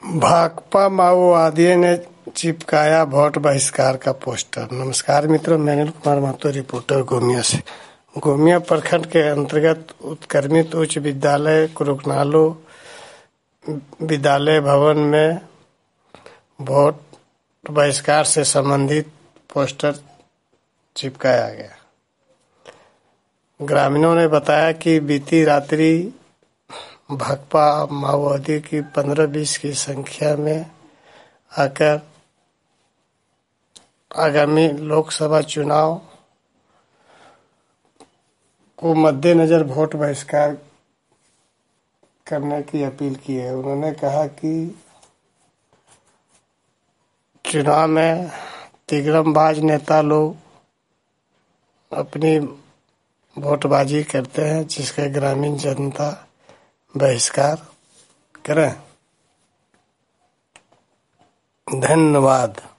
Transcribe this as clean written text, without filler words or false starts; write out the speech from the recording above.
भाकपा माओवादियों ने चिपकाया वोट बहिष्कार का पोस्टर। नमस्कार मित्रों, मैं अनिल कुमार महतो, रिपोर्टर गोमिया से। गोमिया प्रखंड के अंतर्गत उत्क्रमित उच्च विद्यालय कुरुकनालो विद्यालय भवन में वोट बहिष्कार से संबंधित पोस्टर चिपकाया गया। ग्रामीणों ने बताया कि बीती रात्रि भाकपा माओवादी की 15-20 की संख्या में आकर आगामी लोकसभा चुनाव को मद्देनजर वोट बहिष्कार करने की अपील की है। उन्होंने कहा कि चुनाव में तिगड़मबाज नेता लोग अपनी वोटबाजी करते हैं, जिसका ग्रामीण जनता बहिष्कार करें। धन्यवाद।